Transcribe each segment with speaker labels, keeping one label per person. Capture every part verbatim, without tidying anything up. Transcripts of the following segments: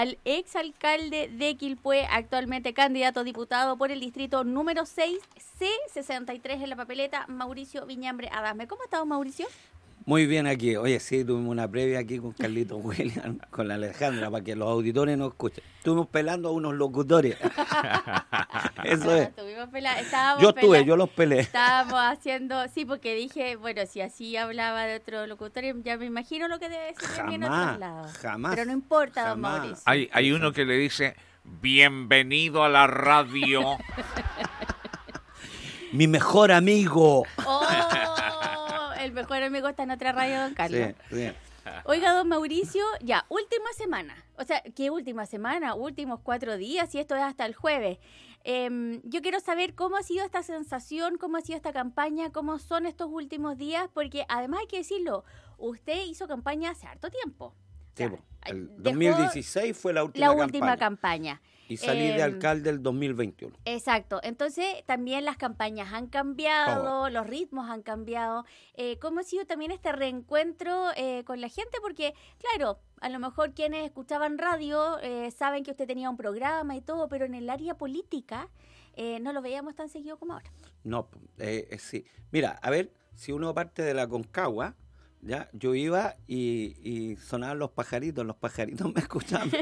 Speaker 1: Al exalcalde de Quilpué, actualmente candidato a diputado por el distrito número seis, C sesenta y tres en la papeleta, Mauricio Viñambre Adame. ¿Cómo estás, Mauricio?
Speaker 2: Muy bien aquí. Oye, sí, tuvimos una previa aquí con Carlito William, con la Alejandra, para que los auditores nos escuchen. Estuvimos pelando a unos locutores. Eso es.
Speaker 1: Pela- estábamos
Speaker 2: Yo estuve,
Speaker 1: pela-
Speaker 2: yo los pelé.
Speaker 1: Estábamos haciendo, sí, porque dije, bueno, si así hablaba de otro locutor, ya me imagino lo que debe decir también en otros lados.
Speaker 2: Jamás, jamás.
Speaker 1: Pero no importa, don
Speaker 2: jamás.
Speaker 1: Mauricio.
Speaker 3: Hay, hay uno que le dice, bienvenido a la radio.
Speaker 2: Mi mejor amigo.
Speaker 1: Oh, el mejor amigo está en otra radio, don Carlos.
Speaker 2: Sí, sí.
Speaker 1: Oiga, don Mauricio, ya, última semana. O sea, ¿qué última semana? Últimos cuatro días y esto es hasta el jueves. Eh, yo quiero saber cómo ha sido esta sensación, cómo ha sido esta campaña, cómo son estos últimos días, porque además hay que decirlo, usted hizo campaña hace harto tiempo.
Speaker 2: Sí,
Speaker 1: O sea,
Speaker 2: po. El
Speaker 1: dejó
Speaker 2: dos mil dieciséis fue la última
Speaker 1: la
Speaker 2: campaña.
Speaker 1: última campaña.
Speaker 2: Y salí
Speaker 1: Eh,
Speaker 2: de alcalde el dos mil veintiuno.
Speaker 1: Exacto. Entonces, también las campañas han cambiado,
Speaker 2: Todo.
Speaker 1: los ritmos han cambiado. Eh, ¿Cómo ha sido también este reencuentro eh, con la gente? Porque, claro, a lo mejor quienes escuchaban radio eh, saben que usted tenía un programa y todo, pero en el área política eh, no lo veíamos tan seguido como ahora.
Speaker 2: No, eh, eh, sí. Mira, a ver, si uno parte de la Concagua, ya, yo iba y, y sonaban los pajaritos, los pajaritos me escuchaban.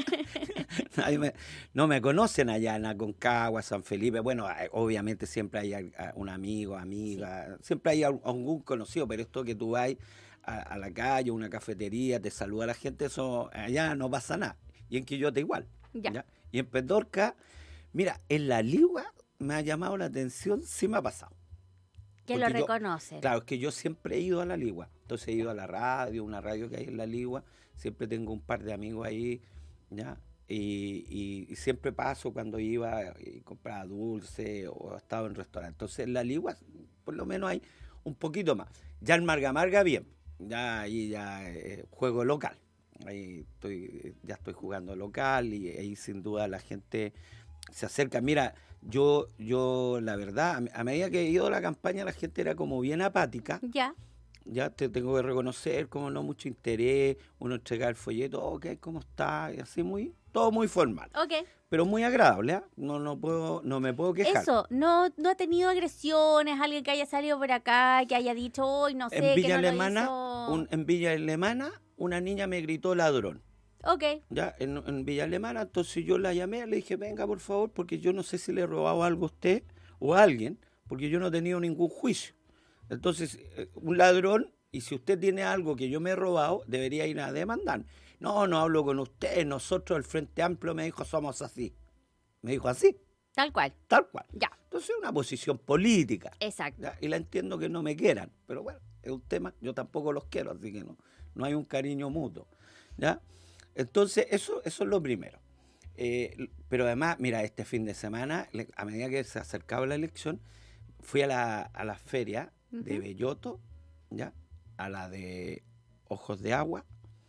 Speaker 2: Nadie me- no me conocen allá en la Concagua, San Felipe. Bueno, eh, obviamente siempre hay al- a- un amigo, amiga, siempre hay al- algún conocido, pero esto que tú vas a, a la calle, a una cafetería, te saluda la gente, eso allá no pasa nada. Y en Quillota igual.
Speaker 1: Ya.
Speaker 2: ¿ya? Y en Petorca, mira, en la Ligua me ha llamado la atención, sí me ha pasado.
Speaker 1: Que lo
Speaker 2: Porque yo-
Speaker 1: reconocen.
Speaker 2: Claro, es que yo siempre he ido a la Ligua. Entonces he ido a la radio, una radio que hay en la Ligua. Siempre tengo un par de amigos ahí, ¿ya? Y, y- y siempre paso cuando iba y compraba dulce o estaba en restaurante. Entonces en la Ligua, por lo menos hay un poquito más. Ya en Marga Marga, bien. Ya ahí ya eh, juego local. Ahí estoy, ya estoy jugando local y ahí sin duda la gente se acerca. Mira, yo, yo la verdad, a, me- a medida que he ido a la campaña, la gente era como bien apática.
Speaker 1: Ya.
Speaker 2: Ya te tengo que reconocer, como no mucho interés, uno entrega el folleto, ok, ¿cómo está? Y así muy, todo muy formal,
Speaker 1: Ok.
Speaker 2: pero muy agradable, ¿ah? No, no puedo, no me puedo quejar.
Speaker 1: Eso, no, no ha tenido agresiones, alguien que haya salido por acá, que haya dicho, hoy no sé,
Speaker 2: En
Speaker 1: que
Speaker 2: Villa
Speaker 1: no lo
Speaker 2: Alemana,
Speaker 1: hizo".
Speaker 2: un- en Villa Alemana, una niña me gritó ladrón.
Speaker 1: Ok.
Speaker 2: Ya, en, en Villa Alemana, entonces yo la llamé, le dije, venga por favor, porque yo no sé si le he robado algo a usted o a alguien, porque yo no he tenido ningún juicio. Entonces, eh, un ladrón, y si usted tiene algo que yo me he robado, debería ir a demandar. No, no hablo con usted, nosotros el Frente Amplio me dijo, somos así. Me dijo así,
Speaker 1: Tal cual.
Speaker 2: tal cual.
Speaker 1: Ya.
Speaker 2: Entonces, es una posición política.
Speaker 1: Exacto.
Speaker 2: ¿ya? Y la entiendo que no me quieran, pero bueno, es un tema, yo tampoco los quiero, así que no, no hay un cariño mutuo, ¿ya? Entonces, eso, eso es lo primero. Eh, l- pero además, mira, este fin de semana, le- a medida que se acercaba la elección, fui a la, a la feria de
Speaker 1: Ujú.
Speaker 2: Belloto, ¿ya? A la de Ojos de Agua,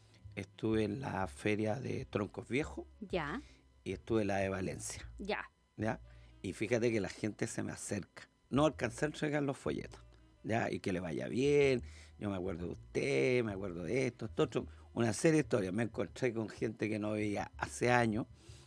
Speaker 2: estuve en la feria de Troncos Viejos
Speaker 1: Ya.
Speaker 2: y estuve en la de Valencia,
Speaker 1: Ya.
Speaker 2: ¿ya? Y fíjate que la gente se me acerca. No alcancé a entregar los folletos, ¿ya? Y que le vaya bien. Yo me acuerdo de usted, me acuerdo de esto, esto, otro. Una serie de historias. Me encontré con gente que no veía hace años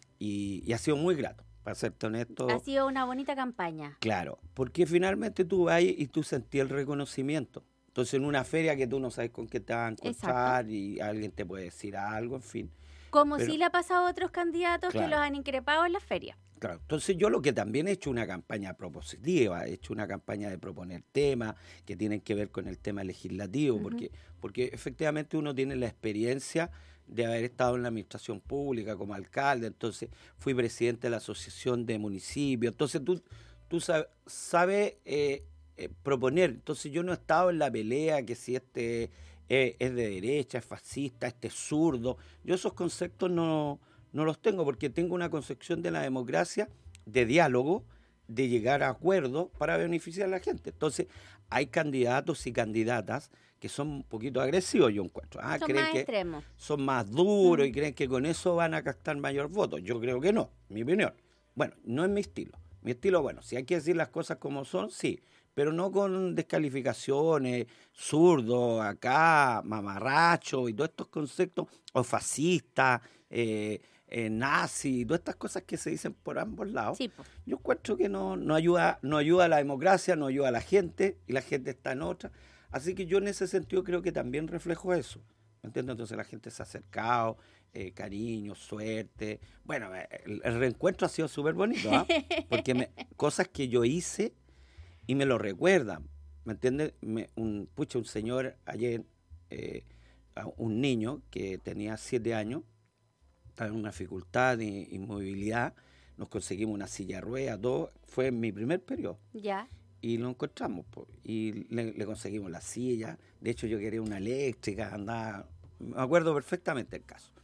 Speaker 2: y, y ha sido muy grato, para serte honesto.
Speaker 1: Ha sido una bonita campaña.
Speaker 2: Claro, porque finalmente tú vas y tú sentí el reconocimiento. Entonces, en una feria que tú no sabes con qué te vas a encontrar y alguien te puede decir algo, en fin.
Speaker 1: Como
Speaker 2: Pero-
Speaker 1: sí le ha pasado a otros candidatos que
Speaker 2: Claro.
Speaker 1: los han increpado en la feria.
Speaker 2: Claro, entonces yo lo que también he hecho una campaña propositiva, he hecho una campaña de proponer temas que tienen que ver con el tema legislativo,
Speaker 1: Ujú.
Speaker 2: porque, porque efectivamente uno tiene la experiencia de haber estado en la administración pública como alcalde, entonces fui presidente de la asociación de municipios, entonces tú, tú sab- sabes eh, eh, proponer, entonces yo no he estado en la pelea que si este eh, es de derecha, es fascista, este es zurdo, yo esos conceptos no... No los tengo porque tengo una concepción de la democracia, de diálogo, de llegar a acuerdos para beneficiar a la gente. Entonces, hay candidatos y candidatas que son un poquito agresivos, yo encuentro. Ah,
Speaker 1: Son
Speaker 2: creen
Speaker 1: más
Speaker 2: que
Speaker 1: extremos.
Speaker 2: son más duros
Speaker 1: Mm.
Speaker 2: y creen que con eso van a captar mayor voto. Yo creo que no, mi opinión. Bueno, no es mi estilo. Mi estilo, bueno, si hay que decir las cosas como son, sí, pero no con descalificaciones, zurdo, acá, mamarracho y todos estos conceptos, o fascista, eh, eh, nazi, todas estas cosas que se dicen por ambos lados.
Speaker 1: Sí, po.
Speaker 2: Yo encuentro que no, no, ayuda, no ayuda a la democracia, no ayuda a la gente, y la gente está en otra. Así que yo en ese sentido creo que también reflejo eso. ¿Me entiendes? Entonces la gente se ha acercado, eh, cariño, suerte. Bueno, el, el reencuentro ha sido súper bonito, ¿ah? Porque me, cosas que yo hice y me lo recuerdan. ¿Me entiendes? Me, un, pucha, un señor ayer, eh, un niño que tenía siete años, estaba en una dificultad de inmovilidad, nos conseguimos una silla de ruedas, todo, fue en mi primer periodo.
Speaker 1: Ya.
Speaker 2: Y lo encontramos, po, y le, le conseguimos la silla. De hecho, yo quería una eléctrica, andaba, me acuerdo perfectamente el caso.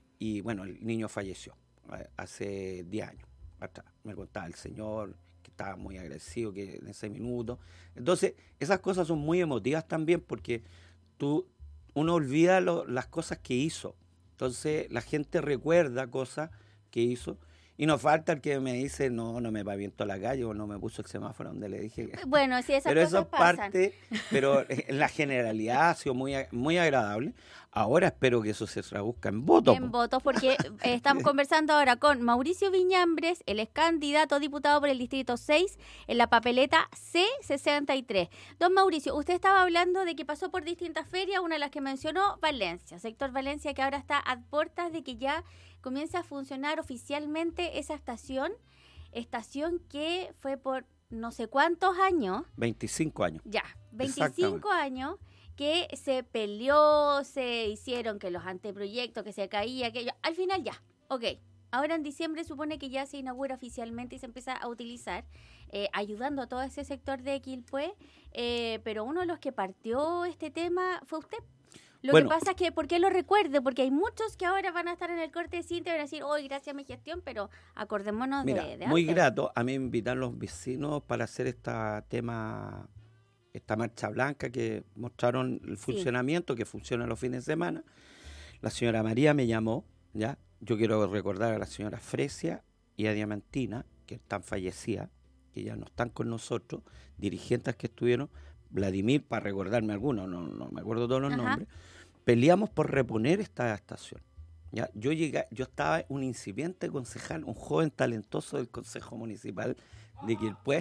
Speaker 2: Y bueno, el niño falleció eh, hace diez años atrás. Me contaba el señor que estaba muy agradecido que en ese minuto. Entonces, esas cosas son muy emotivas también porque tú, uno olvida lo, las cosas que hizo. Entonces, la gente recuerda cosas que hizo. Y no falta el que me dice, no, no me pavientó la calle o no me puso el semáforo donde le dije. Que...
Speaker 1: Bueno, sí, esas
Speaker 2: pero
Speaker 1: cosas
Speaker 2: eso es
Speaker 1: pasan.
Speaker 2: parte, pero en la generalidad ha sido muy, muy agradable. Ahora espero que eso se traduzca en votos.
Speaker 1: En votos, porque eh, estamos conversando ahora con Mauricio Viñambres, él es candidato a diputado por el Distrito seis en la papeleta C sesenta y tres. Don Mauricio, usted estaba hablando de que pasó por distintas ferias, una de las que mencionó, Valencia, sector Valencia, que ahora está a puertas de que ya comienza a funcionar oficialmente esa estación, estación que fue por no sé cuántos años.
Speaker 2: veinticinco años.
Speaker 1: Ya, veinticinco años que se peleó, se hicieron que los anteproyectos, que se caía, que al final ya, ok. Ahora en diciembre supone que ya se inaugura oficialmente y se empieza a utilizar, eh, ayudando a todo ese sector de Quilpué, eh, pero uno de los que partió este tema fue usted. Lo
Speaker 2: bueno,
Speaker 1: que pasa es que, ¿por qué lo recuerdo? Porque hay muchos que ahora van a estar en el corte de cinta y van a decir, hoy gracias a mi gestión, pero acordémonos
Speaker 2: mira,
Speaker 1: de, de
Speaker 2: muy
Speaker 1: antes.
Speaker 2: grato. A mí me invitaron los vecinos para hacer este tema, esta marcha blanca que mostraron el funcionamiento, sí, que funciona los fines de semana. La señora María me llamó, ¿ya? Yo quiero recordar a la señora Fresia y a Diamantina, que están fallecidas, que ya no están con nosotros, dirigentes que estuvieron, Vladimir, para recordarme algunos, no, no me acuerdo todos los
Speaker 1: Ajá.
Speaker 2: nombres, peleamos por reponer esta estación. ¿Ya? Yo llegué, yo estaba un incipiente concejal, un joven talentoso del Consejo Municipal de Quilpué.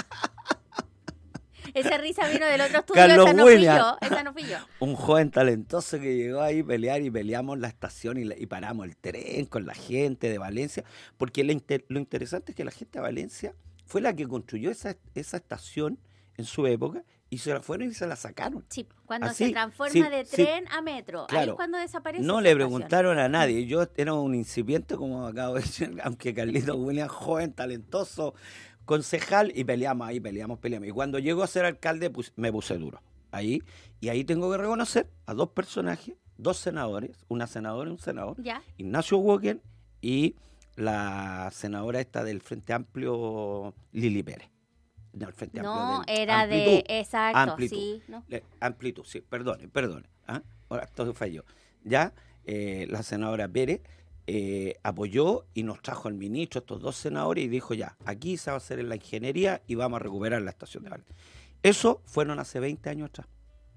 Speaker 1: Esa risa vino del otro estudio,
Speaker 2: Carlos
Speaker 1: esa no fui
Speaker 2: William.
Speaker 1: yo, esa no fui yo.
Speaker 2: Un joven talentoso que llegó ahí a pelear y peleamos la estación y, la, y paramos el tren con la gente de Valencia, porque la inter, lo interesante es que la gente de Valencia fue la que construyó esa, esa estación en su época y se la fueron y se la sacaron.
Speaker 1: Sí, cuando
Speaker 2: Así,
Speaker 1: se transforma
Speaker 2: sí,
Speaker 1: de
Speaker 2: sí,
Speaker 1: tren a metro,
Speaker 2: claro.
Speaker 1: ahí es cuando desaparece
Speaker 2: No
Speaker 1: esa
Speaker 2: le
Speaker 1: estación.
Speaker 2: preguntaron a nadie, yo era un incipiente, como acabo de decir, aunque Carlito William, joven, talentoso, concejal, y peleamos ahí, peleamos, peleamos. Y cuando llego a ser alcalde, pues, me puse duro. Ahí, y ahí tengo que reconocer a dos personajes, dos senadores, una senadora y un senador,
Speaker 1: ¿Ya?
Speaker 2: Ignacio Walker y la senadora esta del Frente Amplio, Lili Pérez. No, el Frente
Speaker 1: No,
Speaker 2: Amplio del
Speaker 1: era
Speaker 2: Amplitud,
Speaker 1: de, exacto,
Speaker 2: Amplitud.
Speaker 1: sí. ¿no?
Speaker 2: Le- Amplitud, sí, perdone, perdone. ¿ah? Ahora, todo falló. Ya, eh, la senadora Pérez eh, apoyó y nos trajo al ministro, estos dos senadores, y dijo ya, aquí se va a hacer en la ingeniería y vamos a recuperar la estación de Valencia. Eso fueron hace veinte años atrás.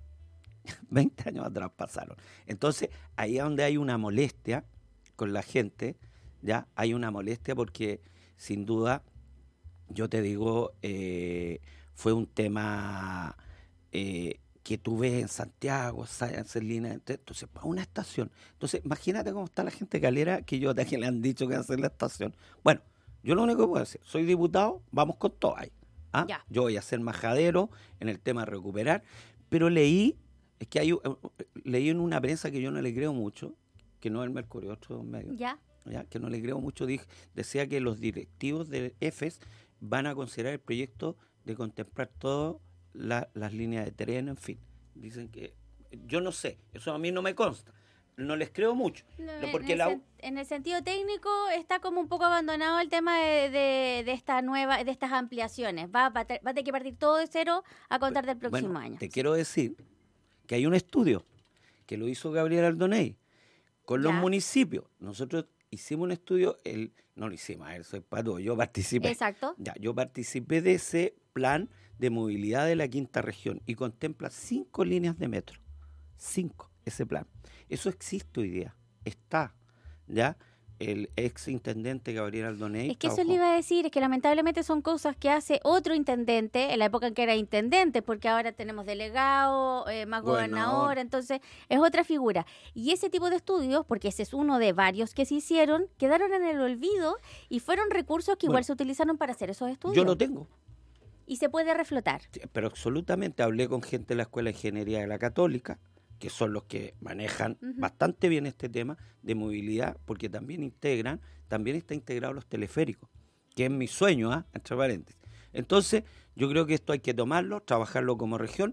Speaker 2: veinte años atrás pasaron. Entonces, ahí es donde hay una molestia con la gente, ya, hay una molestia porque, sin duda, yo te digo, eh, fue un tema eh, que tú ves en Santiago, hacer líneas, entonces, para una estación. Entonces, imagínate cómo está la gente calera que yo que le han dicho que hacer la estación. Bueno, yo lo único que puedo decir, soy diputado, vamos con todo ahí. ¿ah?
Speaker 1: Ya.
Speaker 2: Yo voy a ser majadero en el tema de recuperar, pero leí, es que hay, uh, leí en una prensa que yo no le creo mucho, que no es el Mercurio, otro medio,
Speaker 1: ¿Ya?
Speaker 2: ¿ya? que no le creo mucho, dije, decía que los directivos de E F E S van a considerar el proyecto de contemplar todas la, las líneas de tren, en fin. Dicen que, yo no sé, eso a mí no me consta, no les creo mucho.
Speaker 1: No,
Speaker 2: No,
Speaker 1: en,
Speaker 2: porque
Speaker 1: el
Speaker 2: la,
Speaker 1: sen- en el sentido técnico está como un poco abandonado el tema de, de, de esta nueva, de estas ampliaciones. Va, va, a te- va a tener que partir todo de cero a contar del próximo
Speaker 2: bueno,
Speaker 1: año.
Speaker 2: te quiero decir que hay un estudio que lo hizo Gabriel Aldoney con los
Speaker 1: Ya.
Speaker 2: municipios. Nosotros hicimos un estudio, el, no lo hicimos, a ver, soy pato, yo participé.
Speaker 1: Exacto.
Speaker 2: Ya, yo participé de ese plan de movilidad de la quinta región y contempla cinco líneas de metro. Cinco, ese plan. Eso existe hoy día, está, ¿ya? el ex intendente Gabriel Aldoney.
Speaker 1: Es que eso le iba a decir, es que lamentablemente son cosas que hace otro intendente, en la época en que era intendente, porque ahora tenemos delegado, eh, más gobernador. gobernador, entonces es otra figura. Y ese tipo de estudios, porque ese es uno de varios que se hicieron, quedaron en el olvido y fueron recursos que igual
Speaker 2: Bueno,
Speaker 1: se utilizaron para hacer esos estudios.
Speaker 2: Yo lo tengo.
Speaker 1: Y se puede reflotar.
Speaker 2: Sí, pero absolutamente, hablé con gente de la Escuela de Ingeniería de la Católica, que son los que manejan
Speaker 1: Ujú.
Speaker 2: bastante bien este tema de movilidad, porque también integran, también está integrado los teleféricos, que es mi sueño, ¿ah? Entre paréntesis. Entonces, yo creo que esto hay que tomarlo, trabajarlo como región,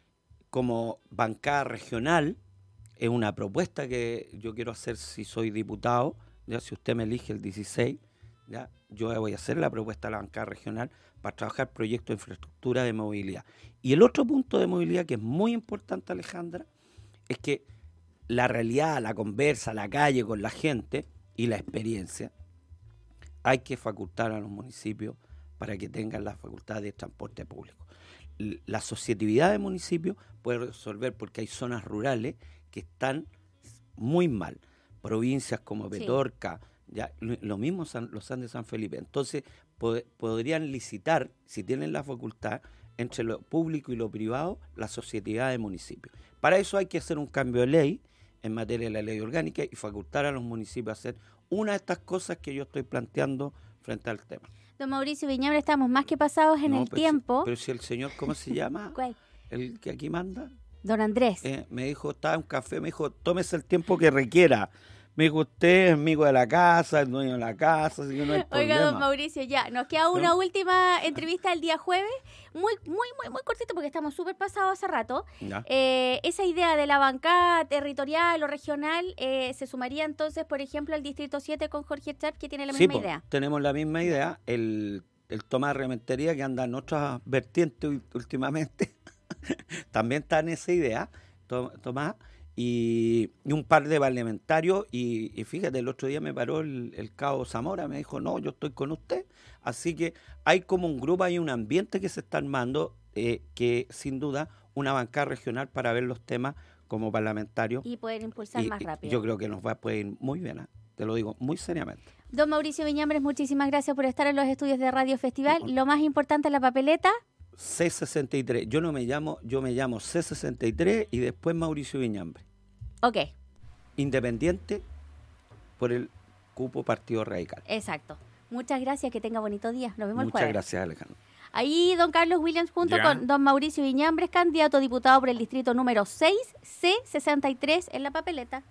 Speaker 2: como bancada regional, es una propuesta que yo quiero hacer si soy diputado, ya si usted me elige el dieciséis, ya yo voy a hacer la propuesta a la bancada regional para trabajar proyectos de infraestructura de movilidad. Y el otro punto de movilidad que es muy importante, Alejandra, es que la realidad, la conversa, la calle con la gente y la experiencia, hay que facultar a los municipios para que tengan la facultad de transporte público. L- La asociatividad de municipios puede resolver porque hay zonas rurales que están muy mal. Provincias como
Speaker 1: Sí.
Speaker 2: Petorca, ya, lo, lo mismo San- los Andes San Felipe. Entonces, pod- podrían licitar, si tienen la facultad, entre lo público y lo privado, la asociatividad de municipios. Para eso hay que hacer un cambio de ley en materia de la ley orgánica y facultar a los municipios a hacer una de estas cosas que yo estoy planteando frente al tema.
Speaker 1: Don Mauricio Viñabre, estamos más que pasados en
Speaker 2: No,
Speaker 1: el
Speaker 2: pero si-
Speaker 1: tiempo.
Speaker 2: pero si el señor, ¿cómo se llama?
Speaker 1: ¿Cuál?
Speaker 2: El que aquí manda,
Speaker 1: Don Andrés.
Speaker 2: eh, me dijo, estaba en un café, me dijo, tómese el tiempo que requiera. Me dijo, usted es amigo de la casa, el dueño de la casa, así que no hay
Speaker 1: Oiga,
Speaker 2: problema.
Speaker 1: don Mauricio, ya, nos queda una
Speaker 2: ¿No?
Speaker 1: última entrevista el día jueves, muy, muy, muy, muy cortito porque estamos súper pasados hace rato.
Speaker 2: Ya.
Speaker 1: Eh, esa idea de la bancada territorial o regional eh, se sumaría entonces, por ejemplo, al Distrito siete con Jorge Char, que tiene la
Speaker 2: Sí,
Speaker 1: misma
Speaker 2: po,
Speaker 1: idea.
Speaker 2: tenemos la misma idea, el, el toma de rementería que anda en otras vertientes ul- últimamente, también está en esa idea, to- Tomás, y, y un par de parlamentarios, y, y fíjate, el otro día me paró el, el cabo Zamora, me dijo, no, yo estoy con usted, así que hay como un grupo, hay un ambiente que se está armando, eh, que sin duda una bancada regional para ver los temas como parlamentarios,
Speaker 1: Y poder impulsar
Speaker 2: y-
Speaker 1: más
Speaker 2: y
Speaker 1: rápido.
Speaker 2: yo creo que nos va a poder ir muy bien, ¿ah? Te lo digo muy seriamente.
Speaker 1: Don Mauricio Viñambres, muchísimas gracias por estar en los estudios de Radio Festival. Lo más importante, la papeleta.
Speaker 2: C sesenta y tres, yo no me llamo, yo me llamo C sesenta y tres y después Mauricio Viñambre,
Speaker 1: Ok,
Speaker 2: independiente por el cupo Partido Radical.
Speaker 1: exacto. Muchas gracias, que tenga bonito día. Nos vemos el
Speaker 2: Muchas
Speaker 1: jueves.
Speaker 2: gracias, Alejandro.
Speaker 1: Ahí don Carlos Williams junto
Speaker 3: Ya.
Speaker 1: con don Mauricio Viñambres, candidato a diputado por el distrito número seis, C sesenta y tres en la papeleta.